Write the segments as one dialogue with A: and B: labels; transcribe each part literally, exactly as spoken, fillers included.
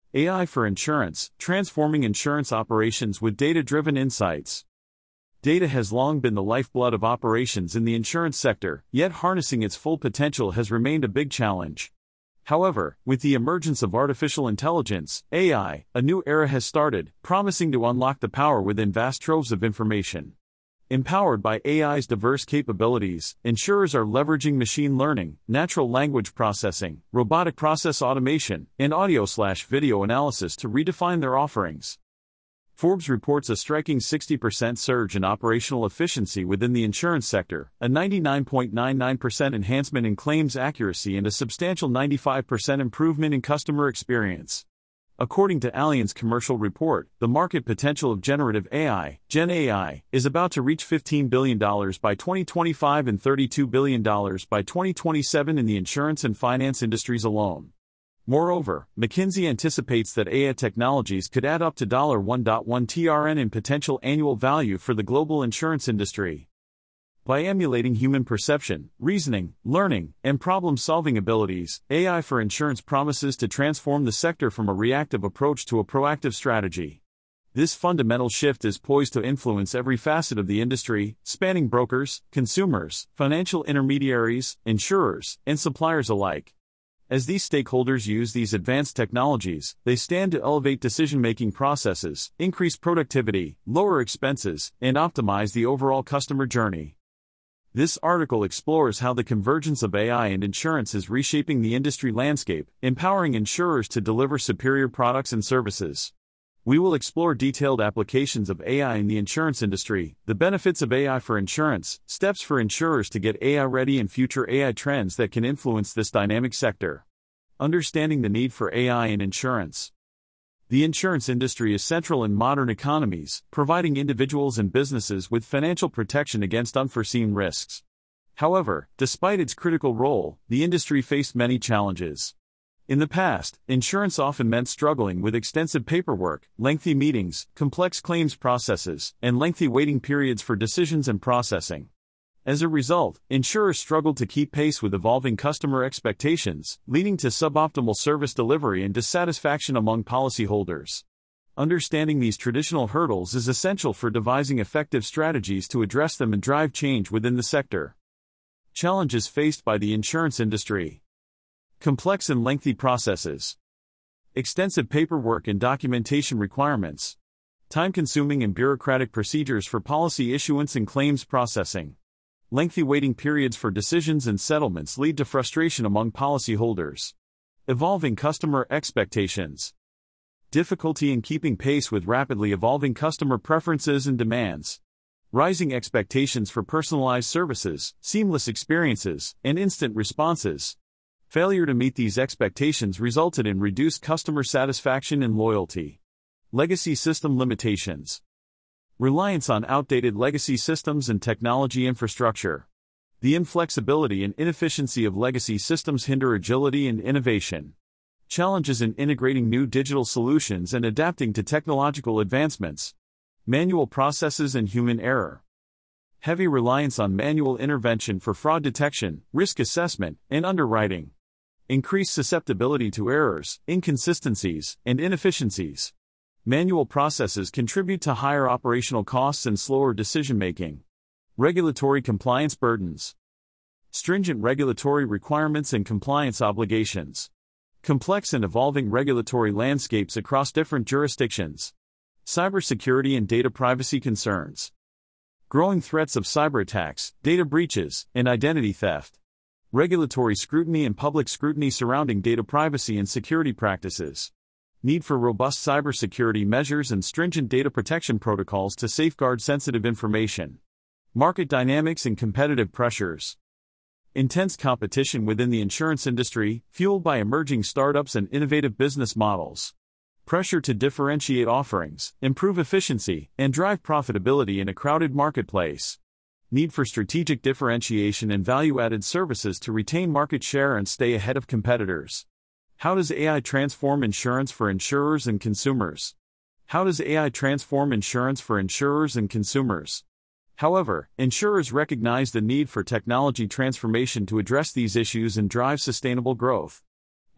A: A I for insurance, transforming insurance operations with data-driven insights. Data has long been the lifeblood of operations in the insurance sector, yet harnessing its full potential has remained a big challenge. However, with the emergence of artificial intelligence, A I, a new era has started, promising to unlock the power within vast troves of information. Empowered by A I's diverse capabilities, insurers are leveraging machine learning, natural language processing, robotic process automation, and audio-slash-video analysis to redefine their offerings. Forbes reports a striking sixty percent surge in operational efficiency within the insurance sector, a ninety-nine point nine nine percent enhancement in claims accuracy, and a substantial ninety-five percent improvement in customer experience. According to Allianz Commercial Report, the market potential of generative A I, Gen A I, is about to reach fifteen billion dollars by twenty twenty-five and thirty-two billion dollars by twenty twenty-seven in the insurance and finance industries alone. Moreover, McKinsey anticipates that A I technologies could add up to one point one trillion dollars in potential annual value for the global insurance industry. By emulating human perception, reasoning, learning, and problem-solving abilities, A I for insurance promises to transform the sector from a reactive approach to a proactive strategy. This fundamental shift is poised to influence every facet of the industry, spanning brokers, consumers, financial intermediaries, insurers, and suppliers alike. As these stakeholders use these advanced technologies, they stand to elevate decision-making processes, increase productivity, lower expenses, and optimize the overall customer journey. This article explores how the convergence of A I and insurance is reshaping the industry landscape, empowering insurers to deliver superior products and services. We will explore detailed applications of A I in the insurance industry, the benefits of A I for insurance, steps for insurers to get A I ready, and future A I trends that can influence this dynamic sector. Understanding the need for A I in insurance. The insurance industry is central in modern economies, providing individuals and businesses with financial protection against unforeseen risks. However, despite its critical role, the industry faced many challenges. In the past, insurance often meant struggling with extensive paperwork, lengthy meetings, complex claims processes, and lengthy waiting periods for decisions and processing. As a result, insurers struggled to keep pace with evolving customer expectations, leading to suboptimal service delivery and dissatisfaction among policyholders. Understanding these traditional hurdles is essential for devising effective strategies to address them and drive change within the sector. Challenges faced by the insurance industry. Complex and lengthy processes. Extensive paperwork and documentation requirements. Time-consuming and bureaucratic procedures for policy issuance and claims processing. Lengthy waiting periods for decisions and settlements lead to frustration among policyholders. Evolving customer expectations. Difficulty in keeping pace with rapidly evolving customer preferences and demands. Rising expectations for personalized services, seamless experiences, and instant responses. Failure to meet these expectations resulted in reduced customer satisfaction and loyalty. Legacy system limitations. Reliance on outdated legacy systems and technology infrastructure. The inflexibility and inefficiency of legacy systems hinder agility and innovation. Challenges in integrating new digital solutions and adapting to technological advancements. Manual processes and human error. Heavy reliance on manual intervention for fraud detection, risk assessment, and underwriting. Increased susceptibility to errors, inconsistencies, and inefficiencies. Manual processes contribute to higher operational costs and slower decision-making. Regulatory compliance burdens. Stringent regulatory requirements and compliance obligations. Complex and evolving regulatory landscapes across different jurisdictions. Cybersecurity and data privacy concerns. Growing threats of cyber attacks, data breaches, and identity theft. Regulatory scrutiny and public scrutiny surrounding data privacy and security practices. Need for robust cybersecurity measures and stringent data protection protocols to safeguard sensitive information. Market dynamics and competitive pressures. Intense competition within the insurance industry, fueled by emerging startups and innovative business models. Pressure to differentiate offerings, improve efficiency, and drive profitability in a crowded marketplace. Need for strategic differentiation and value-added services to retain market share and stay ahead of competitors. How does A I transform insurance for insurers and consumers? How does A I transform insurance for insurers and consumers? However, insurers recognize the need for technology transformation to address these issues and drive sustainable growth.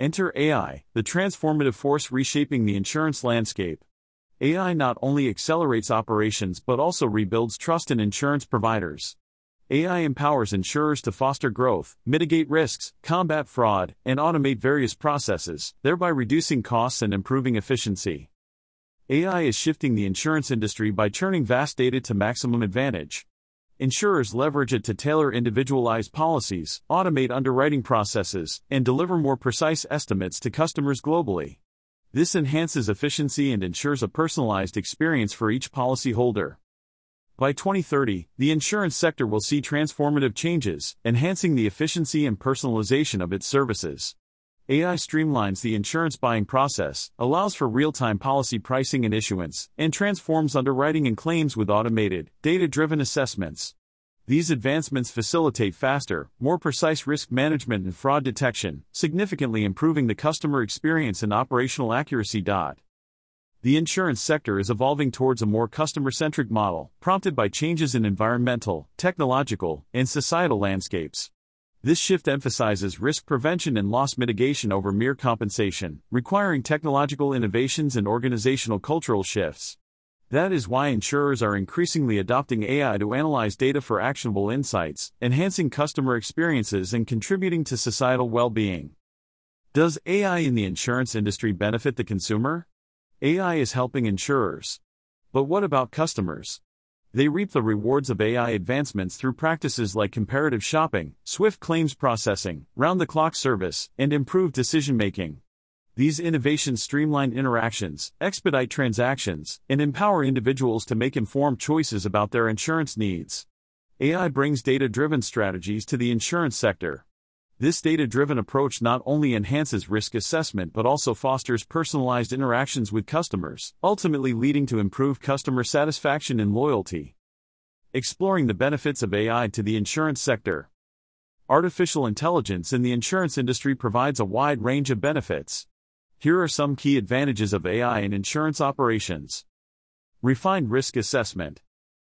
A: Enter A I, the transformative force reshaping the insurance landscape. A I not only accelerates operations but also rebuilds trust in insurance providers. A I empowers insurers to foster growth, mitigate risks, combat fraud, and automate various processes, thereby reducing costs and improving efficiency. A I is shifting the insurance industry by turning vast data to maximum advantage. Insurers leverage it to tailor individualized policies, automate underwriting processes, and deliver more precise estimates to customers globally. This enhances efficiency and ensures a personalized experience for each policyholder. By twenty thirty, the insurance sector will see transformative changes, enhancing the efficiency and personalization of its services. A I streamlines the insurance buying process, allows for real-time policy pricing and issuance, and transforms underwriting and claims with automated, data-driven assessments. These advancements facilitate faster, more precise risk management and fraud detection, significantly improving the customer experience and operational accuracy. The insurance sector is evolving towards a more customer-centric model, prompted by changes in environmental, technological, and societal landscapes. This shift emphasizes risk prevention and loss mitigation over mere compensation, requiring technological innovations and organizational cultural shifts. That is why insurers are increasingly adopting A I to analyze data for actionable insights, enhancing customer experiences and contributing to societal well-being. Does A I in the insurance industry benefit the consumer? A I is helping insurers. But what about customers? They reap the rewards of A I advancements through practices like comparative shopping, swift claims processing, round-the-clock service, and improved decision-making. These innovations streamline interactions, expedite transactions, and empower individuals to make informed choices about their insurance needs. A I brings data-driven strategies to the insurance sector. This data-driven approach not only enhances risk assessment but also fosters personalized interactions with customers, ultimately leading to improved customer satisfaction and loyalty. Exploring the benefits of A I to the insurance sector. Artificial intelligence in the insurance industry provides a wide range of benefits. Here are some key advantages of A I in insurance operations. Refined risk assessment.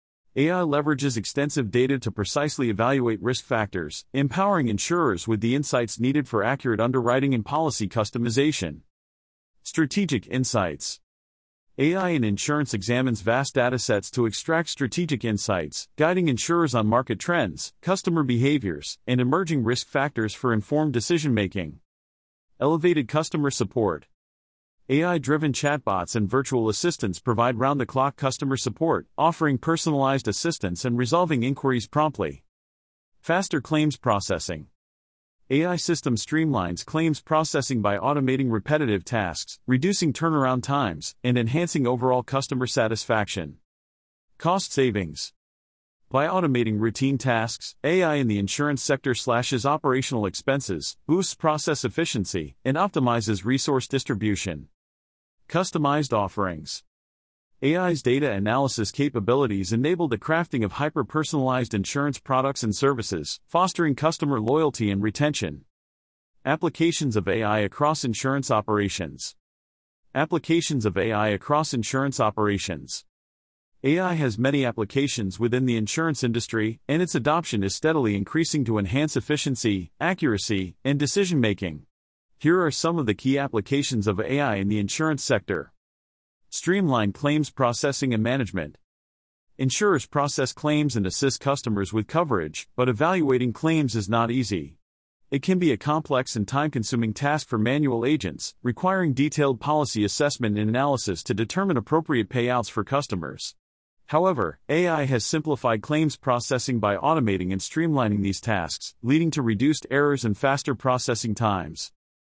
A: A I leverages extensive data to precisely evaluate risk factors, empowering insurers with the insights needed for accurate underwriting and policy customization. Strategic insights. A I in insurance examines vast datasets to extract strategic insights, guiding insurers on market trends, customer behaviors, and emerging risk factors for informed decision-making. Elevated customer support. A I-driven chatbots and virtual assistants provide round-the-clock customer support, offering personalized assistance and resolving inquiries promptly. Faster claims processing. A I system streamlines claims processing by automating repetitive tasks, reducing turnaround times, and enhancing overall customer satisfaction. Cost savings. By automating routine tasks, A I in the insurance sector slashes operational expenses, boosts process efficiency, and optimizes resource distribution. Customized offerings. A I's data analysis capabilities enable the crafting of hyper-personalized insurance products and services, fostering customer loyalty and retention. Applications of A I across insurance operations. Applications of A I across insurance operations. A I has many applications within the insurance industry, and its adoption is steadily increasing to enhance efficiency, accuracy, and decision-making. Here are some of the key applications of A I in the insurance sector. Streamline claims processing and management. Insurers process claims and assist customers with coverage, but evaluating claims is not easy. It can be a complex and time-consuming task for manual agents, requiring detailed policy assessment and analysis to determine appropriate payouts for customers. However, A I has simplified claims processing by automating and streamlining these tasks, leading to reduced errors and faster processing times.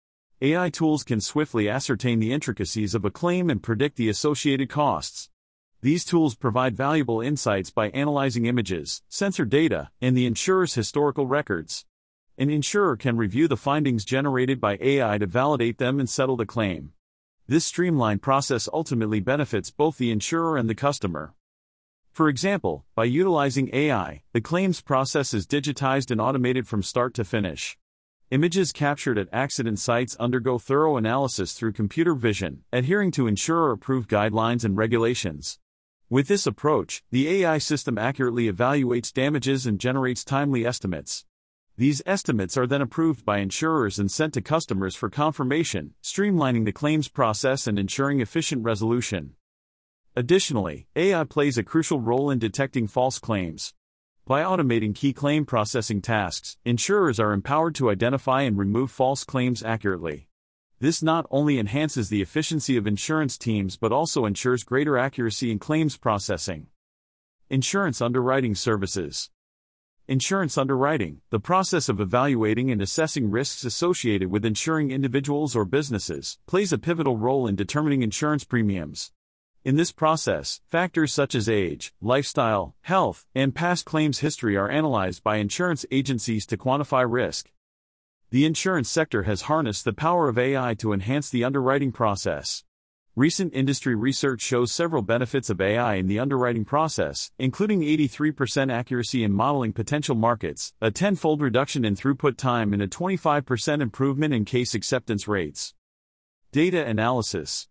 A: A I tools can swiftly ascertain the intricacies of a claim and predict the associated costs. These tools provide valuable insights by analyzing images, sensor data, and the insurer's historical records. An insurer can review the findings generated by A I to validate them and settle the claim. This streamlined process ultimately benefits both the insurer and the customer. For example, by utilizing A I, the claims process is digitized and automated from start to finish. Images captured at accident sites undergo thorough analysis through computer vision, adhering to insurer-approved guidelines and regulations. With this approach, the A I system accurately evaluates damages and generates timely estimates. These estimates are then approved by insurers and sent to customers for confirmation, streamlining the claims process and ensuring efficient resolution. Additionally, A I plays a crucial role in detecting false claims. By automating key claim processing tasks, insurers are empowered to identify and remove false claims accurately. This not only enhances the efficiency of insurance teams but also ensures greater accuracy in claims processing. Insurance underwriting services. Insurance underwriting, the process of evaluating and assessing risks associated with insuring individuals or businesses, plays a pivotal role in determining insurance premiums. In this process, factors such as age, lifestyle, health, and past claims history are analyzed by insurance agencies to quantify risk. The insurance sector has harnessed the power of A I to enhance the underwriting process. Recent industry research shows several benefits of A I in the underwriting process, including eighty-three percent accuracy in modeling potential markets, a tenfold reduction in throughput time, and a twenty-five percent improvement in case acceptance rates. Data analysis.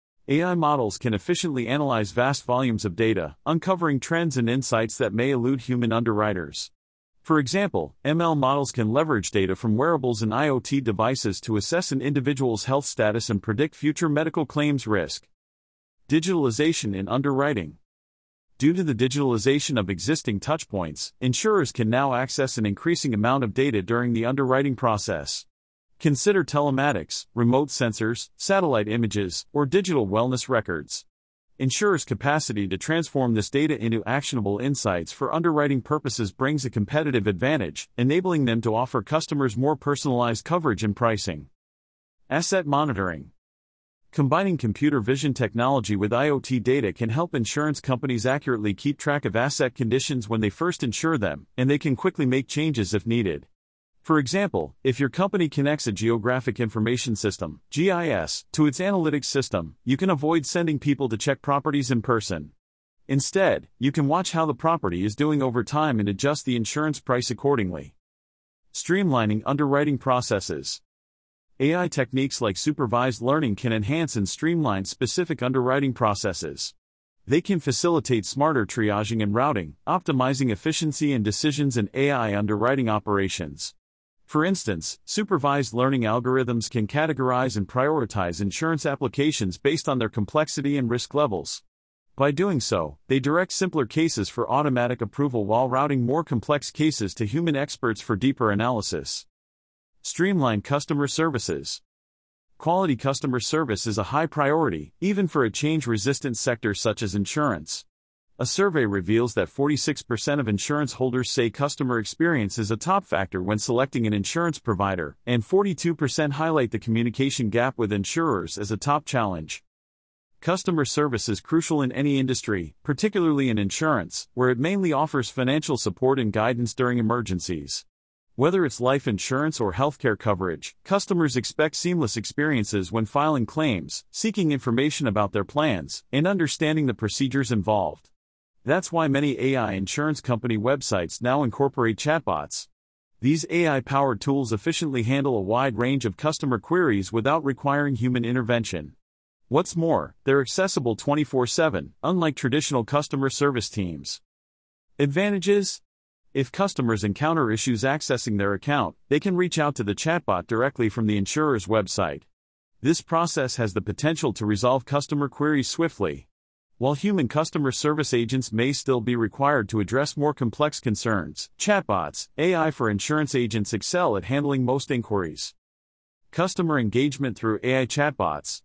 A: A I models can efficiently analyze vast volumes of data, uncovering trends and insights that may elude human underwriters. For example, M L models can leverage data from wearables and I O T devices to assess an individual's health status and predict future medical claims risk. Digitalization in underwriting. Due to the digitalization of existing touchpoints, insurers can now access an increasing amount of data during the underwriting process. Consider telematics, remote sensors, satellite images, or digital wellness records. Insurers' capacity to transform this data into actionable insights for underwriting purposes brings a competitive advantage, enabling them to offer customers more personalized coverage and pricing. Asset monitoring. Combining computer vision technology with I O T data can help insurance companies accurately keep track of asset conditions when they first insure them, and they can quickly make changes if needed. For example, if your company connects a geographic information system, G I S, to its analytics system, you can avoid sending people to check properties in person. Instead, you can watch how the property is doing over time and adjust the insurance price accordingly. Streamlining underwriting processes. A I techniques like supervised learning can enhance and streamline specific underwriting processes. They can facilitate smarter triaging and routing, optimizing efficiency and decisions in A I underwriting operations. For instance, supervised learning algorithms can categorize and prioritize insurance applications based on their complexity and risk levels. By doing so, they direct simpler cases for automatic approval while routing more complex cases to human experts for deeper analysis. Streamline customer services. Quality customer service is a high priority, even for a change-resistant sector such as insurance. A survey reveals that forty-six percent of insurance holders say customer experience is a top factor when selecting an insurance provider, and forty-two percent highlight the communication gap with insurers as a top challenge. Customer service is crucial in any industry, particularly in insurance, where it mainly offers financial support and guidance during emergencies. Whether it's life insurance or healthcare coverage, customers expect seamless experiences when filing claims, seeking information about their plans, and understanding the procedures involved. That's why many A I insurance company websites now incorporate chatbots. These A I-powered tools efficiently handle a wide range of customer queries without requiring human intervention. What's more, they're accessible twenty-four seven, unlike traditional customer service teams. Advantages? If customers encounter issues accessing their account, they can reach out to the chatbot directly from the insurer's website. This process has the potential to resolve customer queries swiftly. While human customer service agents may still be required to address more complex concerns, chatbots, A I for insurance agents excel at handling most inquiries. Customer engagement through A I chatbots.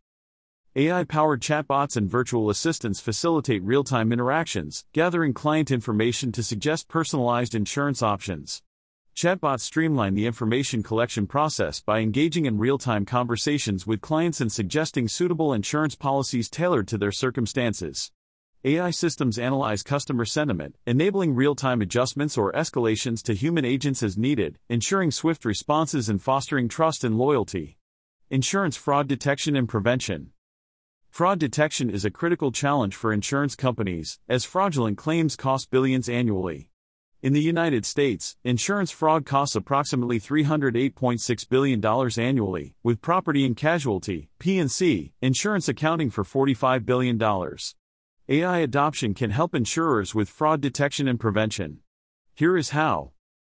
A: A I-powered chatbots and virtual assistants facilitate real-time interactions, gathering client information to suggest personalized insurance options. Chatbots streamline the information collection process by engaging in real-time conversations with clients and suggesting suitable insurance policies tailored to their circumstances. A I systems analyze customer sentiment, enabling real-time adjustments or escalations to human agents as needed, ensuring swift responses and fostering trust and loyalty. Insurance fraud detection and prevention. Fraud detection is a critical challenge for insurance companies, as fraudulent claims cost billions annually. In the United States, insurance fraud costs approximately three hundred eight point six billion dollars annually, with property and casualty, P and C, insurance accounting for forty-five billion dollars. A I adoption can help insurers with fraud detection and prevention. Here is how.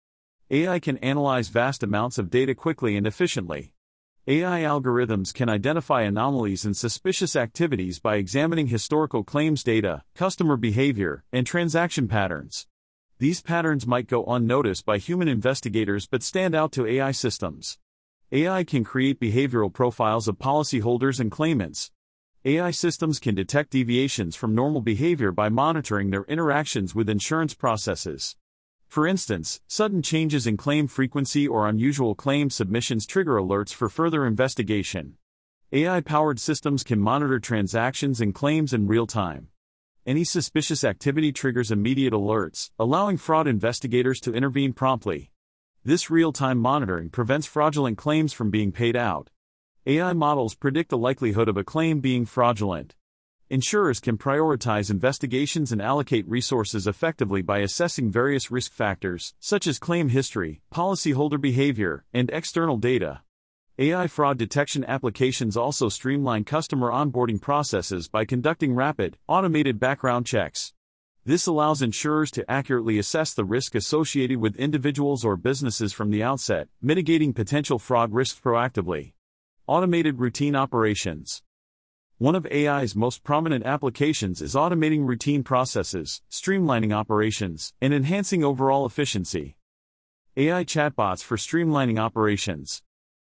A: A I can analyze vast amounts of data quickly and efficiently. A I algorithms can identify anomalies and suspicious activities by examining historical claims data, customer behavior, and transaction patterns. These patterns might go unnoticed by human investigators but stand out to A I systems. A I can create behavioral profiles of policyholders and claimants. A I systems can detect deviations from normal behavior by monitoring their interactions with insurance processes. For instance, sudden changes in claim frequency or unusual claim submissions trigger alerts for further investigation. A I-powered systems can monitor transactions and claims in real time. Any suspicious activity triggers immediate alerts, allowing fraud investigators to intervene promptly. This real-time monitoring prevents fraudulent claims from being paid out. A I models predict the likelihood of a claim being fraudulent. Insurers can prioritize investigations and allocate resources effectively by assessing various risk factors, such as claim history, policyholder behavior, and external data. A I fraud detection applications also streamline customer onboarding processes by conducting rapid, automated background checks. This allows insurers to accurately assess the risk associated with individuals or businesses from the outset, mitigating potential fraud risks proactively. Automated routine operations. One of A I's most prominent applications is automating routine processes, streamlining operations, and enhancing overall efficiency. A I chatbots for streamlining operations.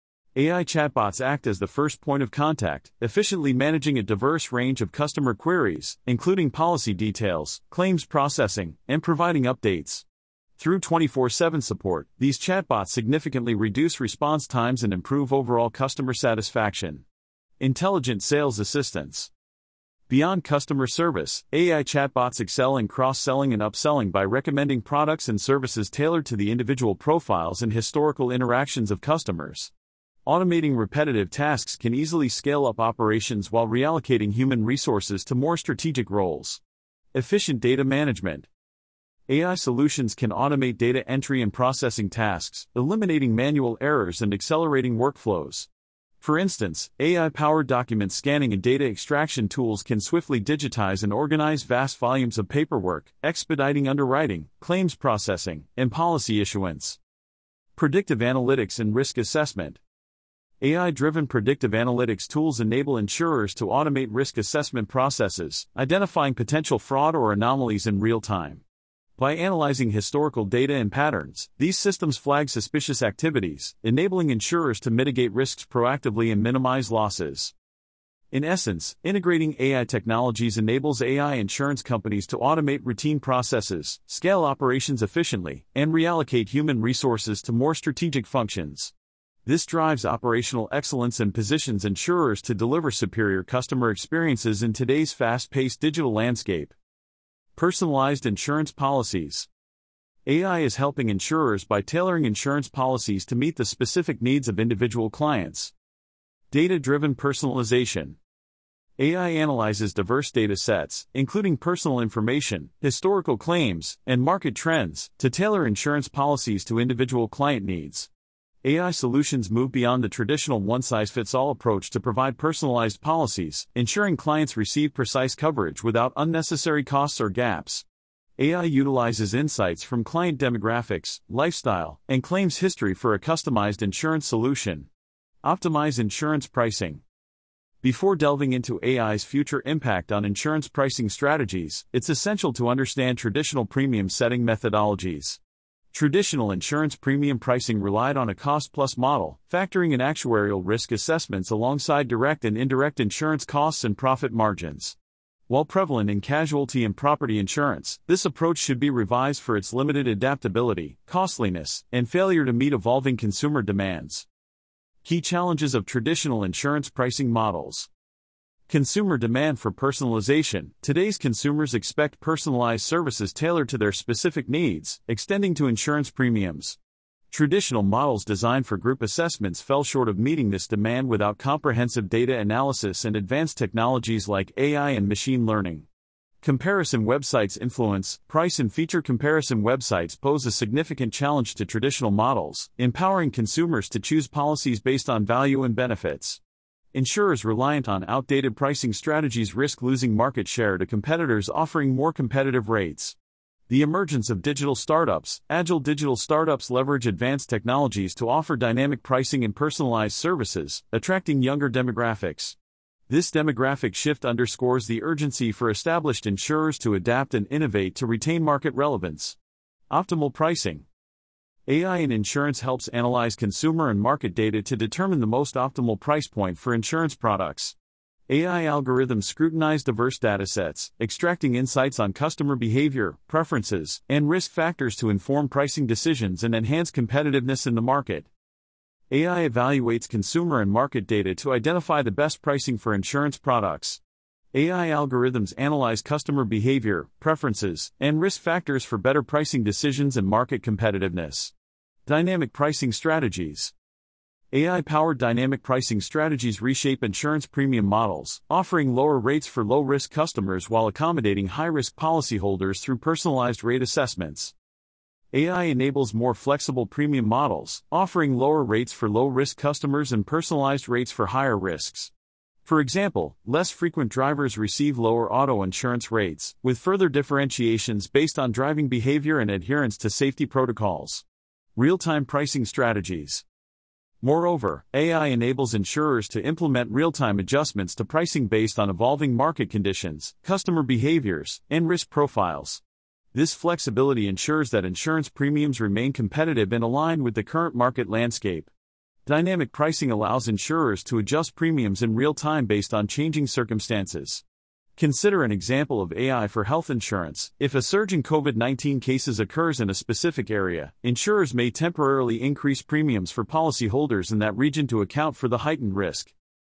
A: A I chatbots act as the first point of contact, efficiently managing a diverse range of customer queries, including policy details, claims processing, and providing updates. Through twenty-four seven support, these chatbots significantly reduce response times and improve overall customer satisfaction. Intelligent sales assistants. Beyond customer service, A I chatbots excel in cross-selling and upselling by recommending products and services tailored to the individual profiles and historical interactions of customers. Automating repetitive tasks can easily scale up operations while reallocating human resources to more strategic roles. Efficient data management. A I solutions can automate data entry and processing tasks, eliminating manual errors and accelerating workflows. For instance, A I-powered document scanning and data extraction tools can swiftly digitize and organize vast volumes of paperwork, expediting underwriting, claims processing, and policy issuance. Predictive analytics and risk assessment. A I-driven predictive analytics tools enable insurers to automate risk assessment processes, identifying potential fraud or anomalies in real time. By analyzing historical data and patterns, these systems flag suspicious activities, enabling insurers to mitigate risks proactively and minimize losses. In essence, integrating A I technologies enables A I insurance companies to automate routine processes, scale operations efficiently, and reallocate human resources to more strategic functions. This drives operational excellence and positions insurers to deliver superior customer experiences in today's fast-paced digital landscape. Personalized insurance policies. A I is helping insurers by tailoring insurance policies to meet the specific needs of individual clients. Data-driven personalization. A I analyzes diverse data sets, including personal information, historical claims, and market trends, to tailor insurance policies to individual client needs. A I solutions move beyond the traditional one-size-fits-all approach to provide personalized policies, ensuring clients receive precise coverage without unnecessary costs or gaps. A I utilizes insights from client demographics, lifestyle, and claims history for a customized insurance solution. Optimize insurance pricing. Before delving into A I's future impact on insurance pricing strategies, it's essential to understand traditional premium setting methodologies. Traditional insurance premium pricing relied on a cost-plus model, factoring in actuarial risk assessments alongside direct and indirect insurance costs and profit margins. While prevalent in casualty and property insurance, this approach should be revised for its limited adaptability, costliness, and failure to meet evolving consumer demands. Key challenges of traditional insurance pricing models. Consumer demand for personalization. Today's consumers expect personalized services tailored to their specific needs, extending to insurance premiums. Traditional models designed for group assessments fell short of meeting this demand without comprehensive data analysis and advanced technologies like A I and machine learning. Comparison websites influence. Price and feature comparison websites pose a significant challenge to traditional models, empowering consumers to choose policies based on value and benefits. Insurers reliant on outdated pricing strategies risk losing market share to competitors offering more competitive rates. The emergence of digital startups. Agile digital startups leverage advanced technologies to offer dynamic pricing and personalized services, attracting younger demographics. This demographic shift underscores the urgency for established insurers to adapt and innovate to retain market relevance. Optimal pricing. A I in insurance helps analyze consumer and market data to determine the most optimal price point for insurance products. A I algorithms scrutinize diverse datasets, extracting insights on customer behavior, preferences, and risk factors to inform pricing decisions and enhance competitiveness in the market. A I evaluates consumer and market data to identify the best pricing for insurance products. A I algorithms analyze customer behavior, preferences, and risk factors for better pricing decisions and market competitiveness. Dynamic pricing strategies. A I-powered dynamic pricing strategies reshape insurance premium models, offering lower rates for low-risk customers while accommodating high-risk policyholders through personalized rate assessments. A I enables more flexible premium models, offering lower rates for low-risk customers and personalized rates for higher risks. For example, less frequent drivers receive lower auto insurance rates, with further differentiations based on driving behavior and adherence to safety protocols. Real-time pricing strategies. Moreover, A I enables insurers to implement real-time adjustments to pricing based on evolving market conditions, customer behaviors, and risk profiles. This flexibility ensures that insurance premiums remain competitive and aligned with the current market landscape. Dynamic pricing allows insurers to adjust premiums in real time based on changing circumstances. Consider an example of A I for health insurance. If a surge in COVID nineteen cases occurs in a specific area, insurers may temporarily increase premiums for policyholders in that region to account for the heightened risk.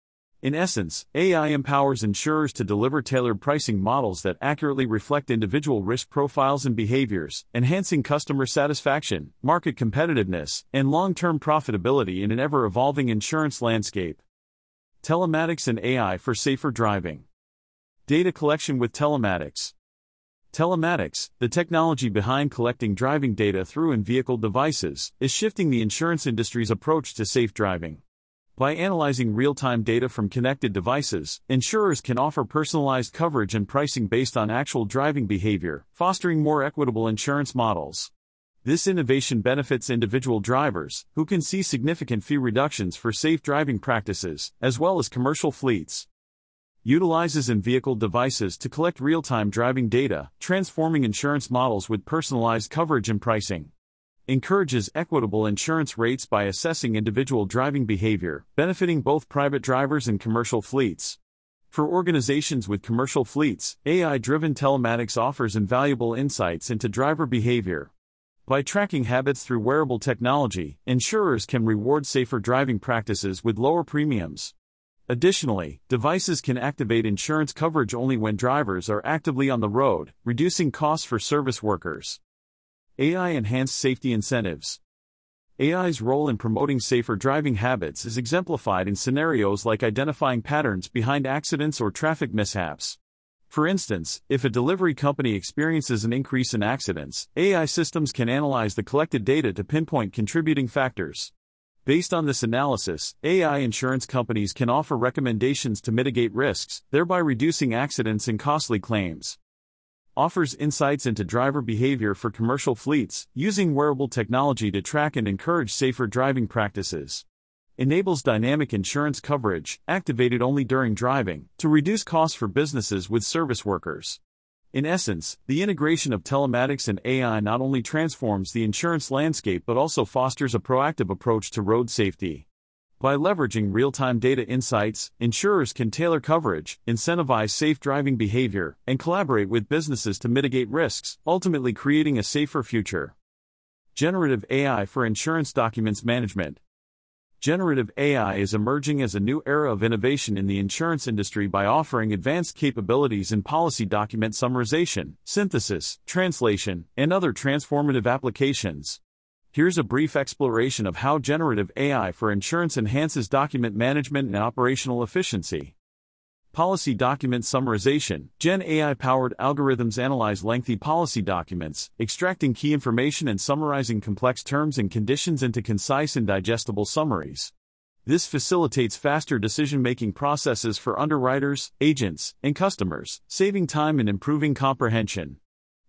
A: In essence, A I empowers insurers to deliver tailored pricing models that accurately reflect individual risk profiles and behaviors, enhancing customer satisfaction, market competitiveness, and long-term profitability in an ever-evolving insurance landscape. Telematics and A I for safer driving. Data collection with telematics. Telematics, the technology behind collecting driving data through in-vehicle devices, is shifting the insurance industry's approach to safe driving. By analyzing real-time data from connected devices, insurers can offer personalized coverage and pricing based on actual driving behavior, fostering more equitable insurance models. This innovation benefits individual drivers, who can see significant fee reductions for safe driving practices, as well as commercial fleets. Utilizes in-vehicle devices to collect real-time driving data, transforming insurance models with personalized coverage and pricing. Encourages equitable insurance rates by assessing individual driving behavior, benefiting both private drivers and commercial fleets. For organizations with commercial fleets, A I-driven telematics offers invaluable insights into driver behavior. By tracking habits through wearable technology, insurers can reward safer driving practices with lower premiums. Additionally, devices can activate insurance coverage only when drivers are actively on the road, reducing costs for service workers. A I-enhanced safety incentives. A I's role in promoting safer driving habits is exemplified in scenarios like identifying patterns behind accidents or traffic mishaps. For instance, if a delivery company experiences an increase in accidents, A I systems can analyze the collected data to pinpoint contributing factors. Based on this analysis, A I insurance companies can offer recommendations to mitigate risks, thereby reducing accidents and costly claims. Offers insights into driver behavior for commercial fleets, using wearable technology to track and encourage safer driving practices. Enables dynamic insurance coverage, activated only during driving, to reduce costs for businesses with service workers. In essence, the integration of telematics and A I not only transforms the insurance landscape but also fosters a proactive approach to road safety. By leveraging real-time data insights, insurers can tailor coverage, incentivize safe driving behavior, and collaborate with businesses to mitigate risks, ultimately creating a safer future. Generative A I for insurance documents management. Generative A I is emerging as a new era of innovation in the insurance industry by offering advanced capabilities in policy document summarization, synthesis, translation, and other transformative applications. Here's a brief exploration of how generative A I for insurance enhances document management and operational efficiency. Policy document summarization. Gen A I-powered algorithms analyze lengthy policy documents, extracting key information and summarizing complex terms and conditions into concise and digestible summaries. This facilitates faster decision-making processes for underwriters, agents, and customers, saving time and improving comprehension.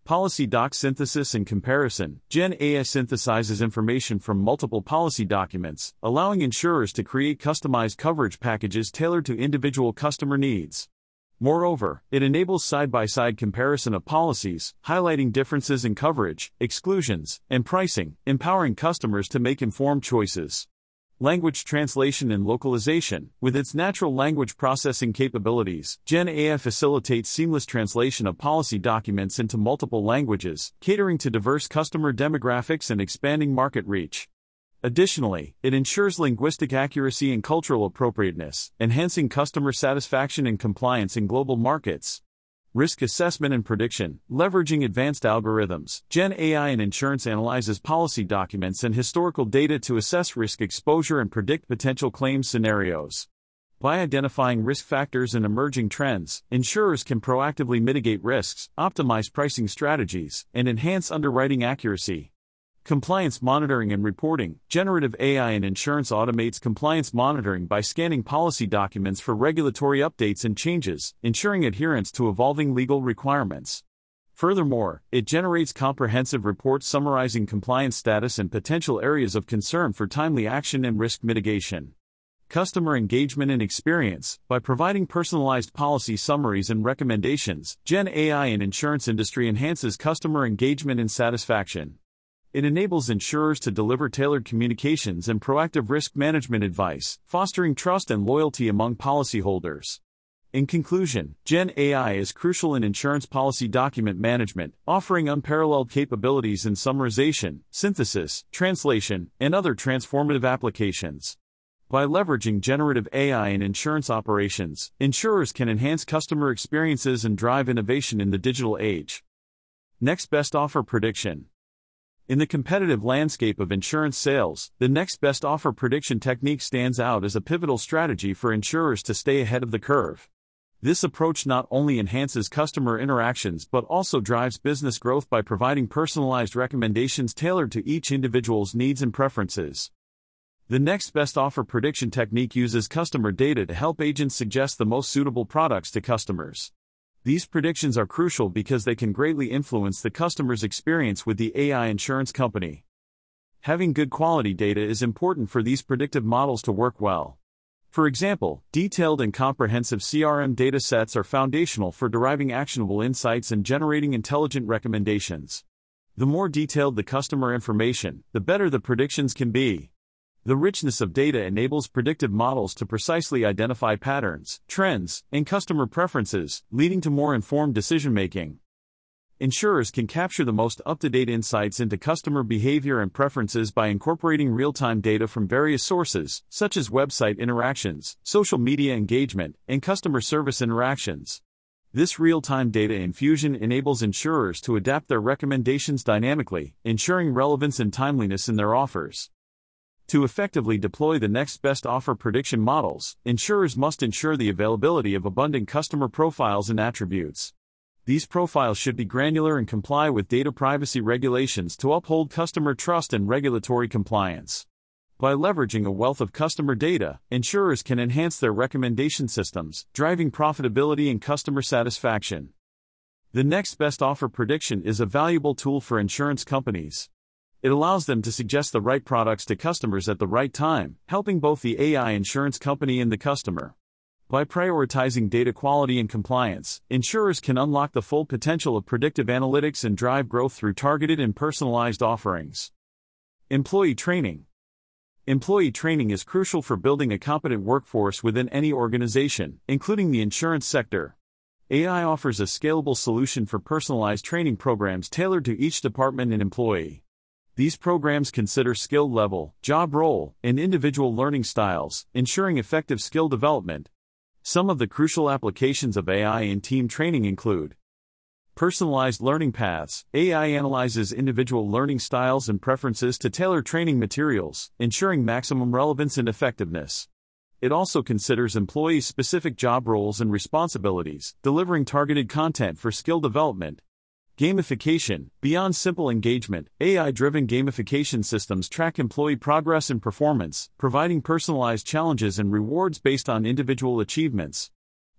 A: Policy doc synthesis and comparison. Gen A I synthesizes information from multiple policy documents, allowing insurers to create customized coverage packages tailored to individual customer needs. Moreover, it enables side-by-side comparison of policies, highlighting differences in coverage, exclusions, and pricing, empowering customers to make informed choices. Language translation and localization. With its natural language processing capabilities, Gen A I facilitates seamless translation of policy documents into multiple languages, catering to diverse customer demographics and expanding market reach. Additionally, it ensures linguistic accuracy and cultural appropriateness, enhancing customer satisfaction and compliance in global markets. Risk assessment and prediction. Leveraging advanced algorithms, Gen A I in insurance analyzes policy documents and historical data to assess risk exposure and predict potential claims scenarios. By identifying risk factors and emerging trends, insurers can proactively mitigate risks, optimize pricing strategies, and enhance underwriting accuracy. Compliance monitoring and reporting. Generative A I in insurance automates compliance monitoring by scanning policy documents for regulatory updates and changes, ensuring adherence to evolving legal requirements. Furthermore, it generates comprehensive reports summarizing compliance status and potential areas of concern for timely action and risk mitigation. Customer engagement and experience. By providing personalized policy summaries and recommendations, Gen A I in insurance industry enhances customer engagement and satisfaction. It enables insurers to deliver tailored communications and proactive risk management advice, fostering trust and loyalty among policyholders. In conclusion, Gen A I is crucial in insurance policy document management, offering unparalleled capabilities in summarization, synthesis, translation, and other transformative applications. By leveraging generative A I in insurance operations, insurers can enhance customer experiences and drive innovation in the digital age. Next best offer prediction. In the competitive landscape of insurance sales, the next best offer prediction technique stands out as a pivotal strategy for insurers to stay ahead of the curve. This approach not only enhances customer interactions but also drives business growth by providing personalized recommendations tailored to each individual's needs and preferences. The next best offer prediction technique uses customer data to help agents suggest the most suitable products to customers. These predictions are crucial because they can greatly influence the customer's experience with the A I insurance company. Having good quality data is important for these predictive models to work well. For example, detailed and comprehensive C R M data sets are foundational for deriving actionable insights and generating intelligent recommendations. The more detailed the customer information, the better the predictions can be. The richness of data enables predictive models to precisely identify patterns, trends, and customer preferences, leading to more informed decision-making. Insurers can capture the most up-to-date insights into customer behavior and preferences by incorporating real-time data from various sources, such as website interactions, social media engagement, and customer service interactions. This real-time data infusion enables insurers to adapt their recommendations dynamically, ensuring relevance and timeliness in their offers. To effectively deploy the next best offer prediction models, insurers must ensure the availability of abundant customer profiles and attributes. These profiles should be granular and comply with data privacy regulations to uphold customer trust and regulatory compliance. By leveraging a wealth of customer data, insurers can enhance their recommendation systems, driving profitability and customer satisfaction. The next best offer prediction is a valuable tool for insurance companies. It allows them to suggest the right products to customers at the right time, helping both the A I insurance company and the customer. By prioritizing data quality and compliance, insurers can unlock the full potential of predictive analytics and drive growth through targeted and personalized offerings. Employee training. Employee training is crucial for building a competent workforce within any organization, including the insurance sector. A I offers a scalable solution for personalized training programs tailored to each department and employee. These programs consider skill level, job role, and individual learning styles, ensuring effective skill development. Some of the crucial applications of A I in team training include personalized learning paths. A I analyzes individual learning styles and preferences to tailor training materials, ensuring maximum relevance and effectiveness. It also considers employee-specific job roles and responsibilities, delivering targeted content for skill development. Gamification. Beyond simple engagement, A I-driven gamification systems track employee progress and performance, providing personalized challenges and rewards based on individual achievements.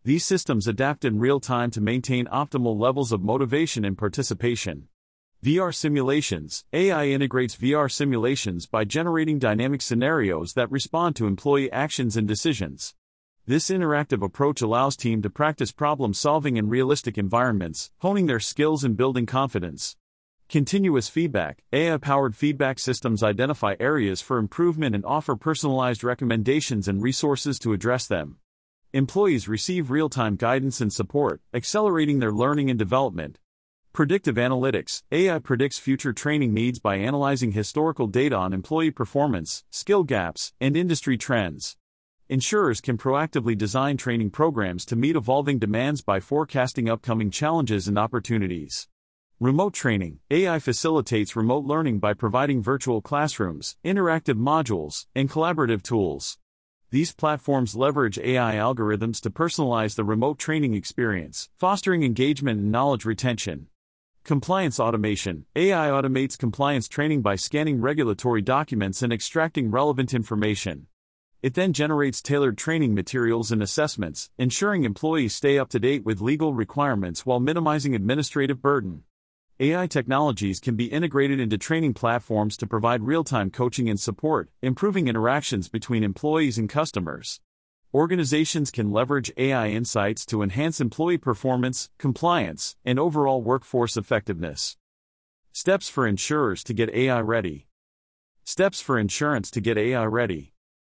A: These systems adapt in real time to maintain optimal levels of motivation and participation. V R simulations. A I integrates V R simulations by generating dynamic scenarios that respond to employee actions and decisions. This interactive approach allows teams to practice problem solving in realistic environments, honing their skills and building confidence. Continuous feedback. A I-powered feedback systems identify areas for improvement and offer personalized recommendations and resources to address them. Employees receive real-time guidance and support, accelerating their learning and development. Predictive analytics. A I predicts future training needs by analyzing historical data on employee performance, skill gaps, and industry trends. Insurers can proactively design training programs to meet evolving demands by forecasting upcoming challenges and opportunities. Remote training. A I facilitates remote learning by providing virtual classrooms, interactive modules, and collaborative tools. These platforms leverage A I algorithms to personalize the remote training experience, fostering engagement and knowledge retention. Compliance automation. A I automates compliance training by scanning regulatory documents and extracting relevant information. It then generates tailored training materials and assessments, ensuring employees stay up to date with legal requirements while minimizing administrative burden. A I technologies can be integrated into training platforms to provide real-time coaching and support, improving interactions between employees and customers. Organizations can leverage A I insights to enhance employee performance, compliance, and overall workforce effectiveness. Steps for insurers to get A I ready. Steps for insurance to get A I ready.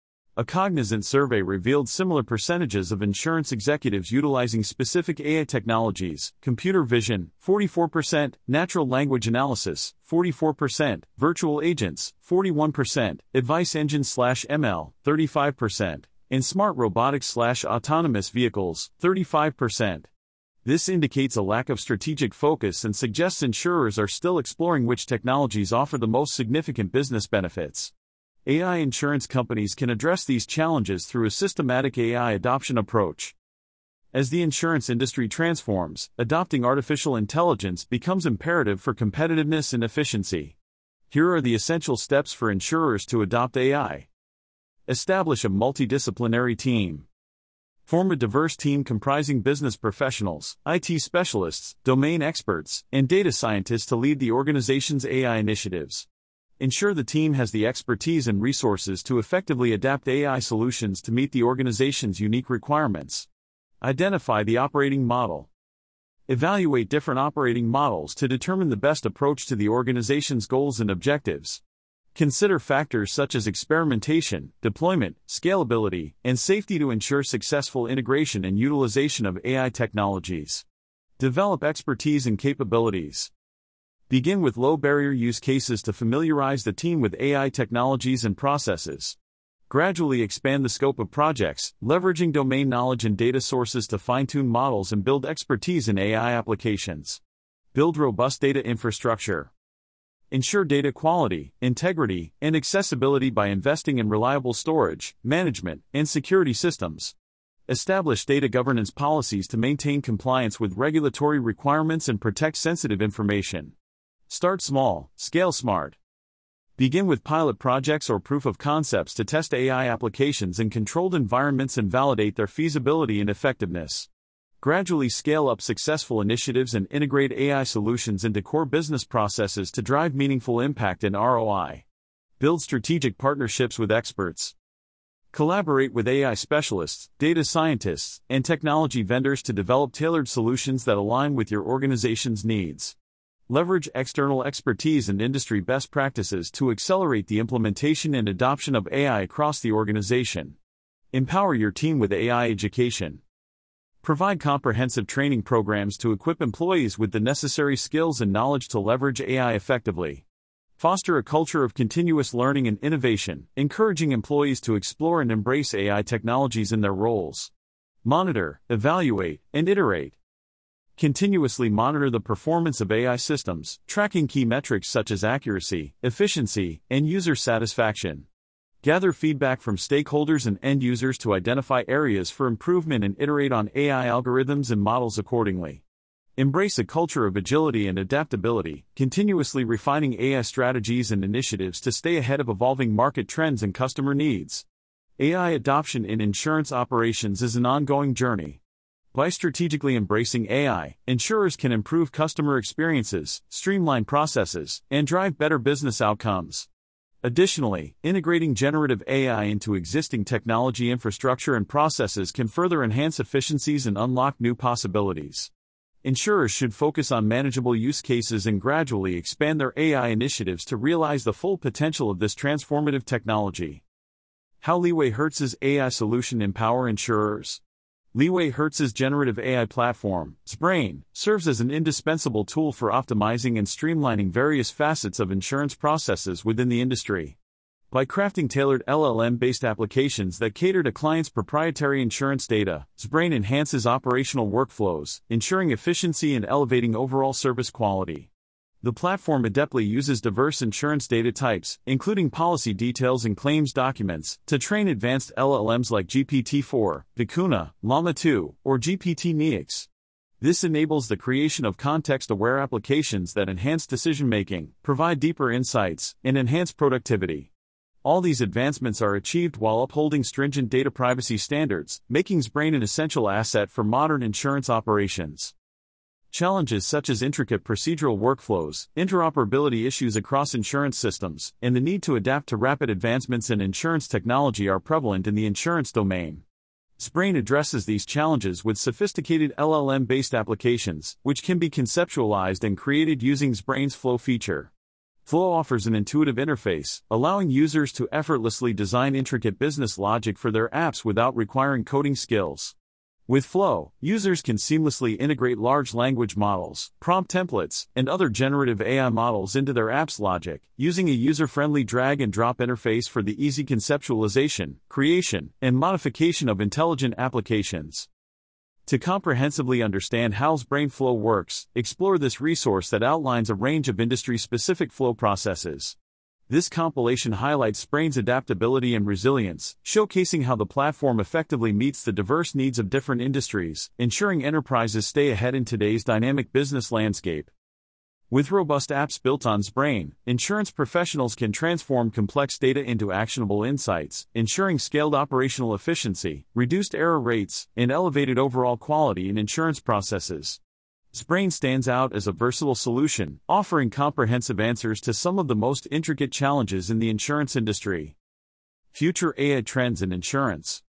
A: A Cognizant survey revealed similar percentages of insurance executives utilizing specific A I technologies: computer vision, forty-four percent, natural language analysis, forty-four percent, virtual agents, forty-one percent, advice engine/M L, thirty-five percent, and smart robotics/autonomous vehicles, thirty-five percent. This indicates a lack of strategic focus and suggests insurers are still exploring which technologies offer the most significant business benefits. A I insurance companies can address these challenges through a systematic A I adoption approach. As the insurance industry transforms, adopting artificial intelligence becomes imperative for competitiveness and efficiency. Here are the essential steps for insurers to adopt A I. Establish a multidisciplinary team. Form a diverse team comprising business professionals, I T specialists, domain experts, and data scientists to lead the organization's A I initiatives. Ensure the team has the expertise and resources to effectively adapt A I solutions to meet the organization's unique requirements. Identify the operating model. Evaluate different operating models to determine the best approach to the organization's goals and objectives. Consider factors such as experimentation, deployment, scalability, and safety to ensure successful integration and utilization of A I technologies. Develop expertise and capabilities. Begin with low-barrier use cases to familiarize the team with A I technologies and processes. Gradually expand the scope of projects, leveraging domain knowledge and data sources to fine-tune models and build expertise in A I applications. Build robust data infrastructure. Ensure data quality, integrity, and accessibility by investing in reliable storage, management, and security systems. Establish data governance policies to maintain compliance with regulatory requirements and protect sensitive information. Start small, scale smart. Begin with pilot projects or proof of concepts to test A I applications in controlled environments and validate their feasibility and effectiveness. Gradually scale up successful initiatives and integrate A I solutions into core business processes to drive meaningful impact and R O I. Build strategic partnerships with experts. Collaborate with A I specialists, data scientists, and technology vendors to develop tailored solutions that align with your organization's needs. Leverage external expertise and industry best practices to accelerate the implementation and adoption of A I across the organization. Empower your team with A I education. Provide comprehensive training programs to equip employees with the necessary skills and knowledge to leverage A I effectively. Foster a culture of continuous learning and innovation, encouraging employees to explore and embrace A I technologies in their roles. Monitor, evaluate, and iterate. Continuously monitor the performance of A I systems, tracking key metrics such as accuracy, efficiency, and user satisfaction. Gather feedback from stakeholders and end users to identify areas for improvement and iterate on A I algorithms and models accordingly. Embrace a culture of agility and adaptability, continuously refining A I strategies and initiatives to stay ahead of evolving market trends and customer needs. A I adoption in insurance operations is an ongoing journey. By strategically embracing A I, insurers can improve customer experiences, streamline processes, and drive better business outcomes. Additionally, integrating generative A I into existing technology infrastructure and processes can further enhance efficiencies and unlock new possibilities. Insurers should focus on manageable use cases and gradually expand their A I initiatives to realize the full potential of this transformative technology. How LeewayHertz's A I solution empower insurers? LeewayHertz's generative A I platform, Zbrain, serves as an indispensable tool for optimizing and streamlining various facets of insurance processes within the industry. By crafting tailored L L M-based applications that cater to clients' proprietary insurance data, Zbrain enhances operational workflows, ensuring efficiency and elevating overall service quality. The platform adeptly uses diverse insurance data types, including policy details and claims documents, to train advanced L L Ms like G P T four, Vicuna, Llama two, or G P T Next. This enables the creation of context-aware applications that enhance decision-making, provide deeper insights, and enhance productivity. All these advancements are achieved while upholding stringent data privacy standards, making Zbrain an essential asset for modern insurance operations. Challenges such as intricate procedural workflows, interoperability issues across insurance systems, and the need to adapt to rapid advancements in insurance technology are prevalent in the insurance domain. Zbrain addresses these challenges with sophisticated L L M-based applications, which can be conceptualized and created using Zbrain's Flow feature. Flow offers an intuitive interface, allowing users to effortlessly design intricate business logic for their apps without requiring coding skills. With Flow, users can seamlessly integrate large language models, prompt templates, and other generative A I models into their app's logic, using a user-friendly drag-and-drop interface for the easy conceptualization, creation, and modification of intelligent applications. To comprehensively understand how Zbrain Flow works, explore this resource that outlines a range of industry-specific flow processes. This compilation highlights Zbrain's adaptability and resilience, showcasing how the platform effectively meets the diverse needs of different industries, ensuring enterprises stay ahead in today's dynamic business landscape. With robust apps built on Zbrain, insurance professionals can transform complex data into actionable insights, ensuring scaled operational efficiency, reduced error rates, and elevated overall quality in insurance processes. Zbrain stands out as a versatile solution, offering comprehensive answers to some of the most intricate challenges in the insurance industry. Future A I trends in insurance.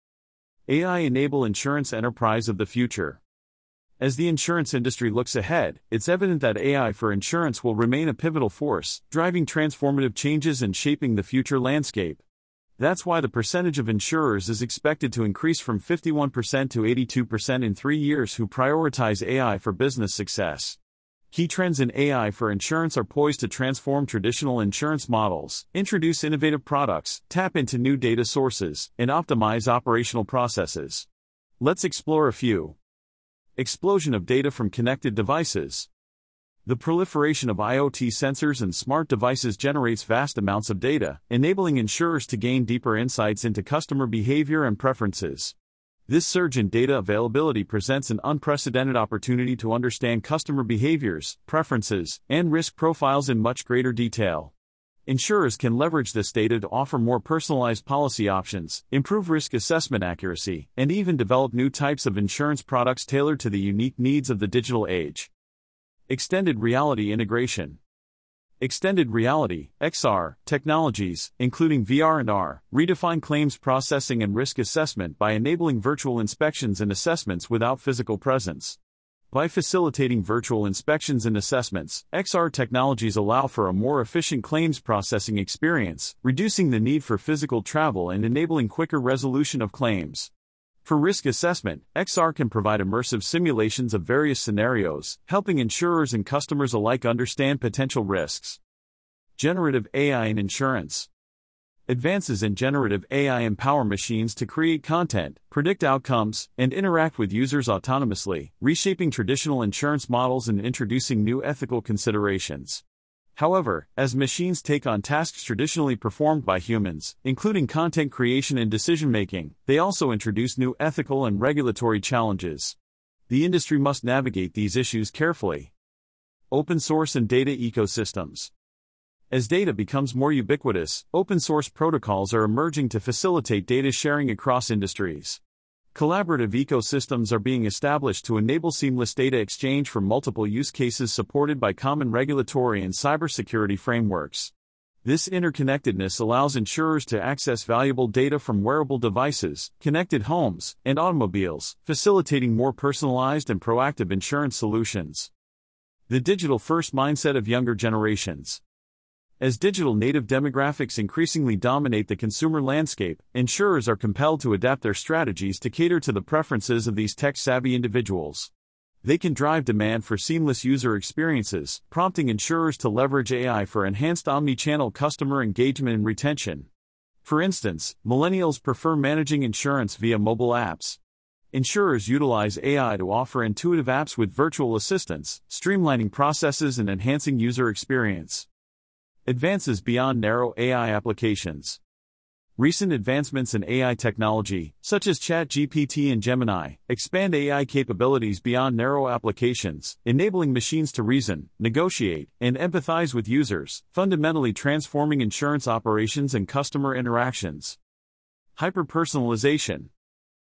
A: A I-enable insurance enterprise of the future. As the insurance industry looks ahead, it's evident that A I for insurance will remain a pivotal force, driving transformative changes and shaping the future landscape. That's why the percentage of insurers is expected to increase from fifty-one percent to eighty-two percent in three years who prioritize A I for business success. Key trends in A I for insurance are poised to transform traditional insurance models, introduce innovative products, tap into new data sources, and optimize operational processes. Let's explore a few. Explosion of data from connected devices. The proliferation of IoT sensors and smart devices generates vast amounts of data, enabling insurers to gain deeper insights into customer behavior and preferences. This surge in data availability presents an unprecedented opportunity to understand customer behaviors, preferences, and risk profiles in much greater detail. Insurers can leverage this data to offer more personalized policy options, improve risk assessment accuracy, and even develop new types of insurance products tailored to the unique needs of the digital age. Extended reality integration. Extended reality, X R, technologies, including V R and R, redefine claims processing and risk assessment by enabling virtual inspections and assessments without physical presence. By facilitating virtual inspections and assessments, X R technologies allow for a more efficient claims processing experience, reducing the need for physical travel and enabling quicker resolution of claims. For risk assessment, X R can provide immersive simulations of various scenarios, helping insurers and customers alike understand potential risks. Generative A I in insurance. Advances in generative A I empower machines to create content, predict outcomes, and interact with users autonomously, reshaping traditional insurance models and introducing new ethical considerations. However, as machines take on tasks traditionally performed by humans, including content creation and decision-making, they also introduce new ethical and regulatory challenges. The industry must navigate these issues carefully. Open source and data ecosystems. As data becomes more ubiquitous, open-source protocols are emerging to facilitate data sharing across industries. Collaborative ecosystems are being established to enable seamless data exchange for multiple use cases supported by common regulatory and cybersecurity frameworks. This interconnectedness allows insurers to access valuable data from wearable devices, connected homes, and automobiles, facilitating more personalized and proactive insurance solutions. The digital-first mindset of younger generations. As digital native demographics increasingly dominate the consumer landscape, insurers are compelled to adapt their strategies to cater to the preferences of these tech-savvy individuals. They can drive demand for seamless user experiences, prompting insurers to leverage A I for enhanced omni-channel customer engagement and retention. For instance, millennials prefer managing insurance via mobile apps. Insurers utilize A I to offer intuitive apps with virtual assistants, streamlining processes and enhancing user experience. Advances beyond narrow A I applications. Recent advancements in A I technology, such as ChatGPT and Gemini, expand A I capabilities beyond narrow applications, enabling machines to reason, negotiate, and empathize with users, fundamentally transforming insurance operations and customer interactions. Hyper-personalization.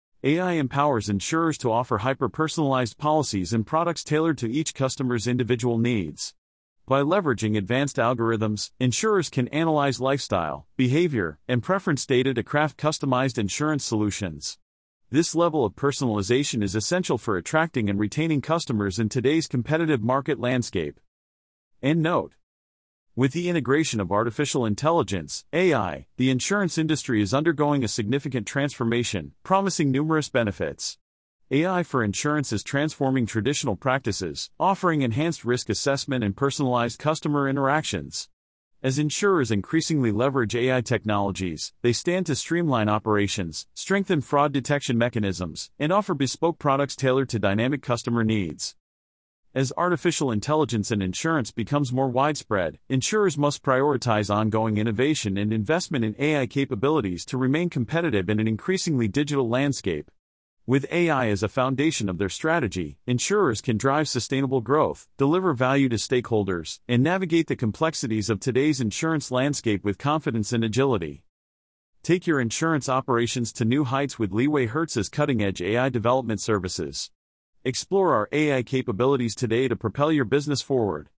A: A I empowers insurers to offer hyper-personalized policies and products tailored to each customer's individual needs. By leveraging advanced algorithms, insurers can analyze lifestyle, behavior, and preference data to craft customized insurance solutions. This level of personalization is essential for attracting and retaining customers in today's competitive market landscape. End note. With the integration of artificial intelligence, A I, the insurance industry is undergoing a significant transformation, promising numerous benefits. A I for insurance is transforming traditional practices, offering enhanced risk assessment and personalized customer interactions. As insurers increasingly leverage A I technologies, they stand to streamline operations, strengthen fraud detection mechanisms, and offer bespoke products tailored to dynamic customer needs. As artificial intelligence in insurance becomes more widespread, insurers must prioritize ongoing innovation and investment in A I capabilities to remain competitive in an increasingly digital landscape. With A I as a foundation of their strategy, insurers can drive sustainable growth, deliver value to stakeholders, and navigate the complexities of today's insurance landscape with confidence and agility. Take your insurance operations to new heights with Leeway Hertz's cutting-edge A I development services. Explore our A I capabilities today to propel your business forward.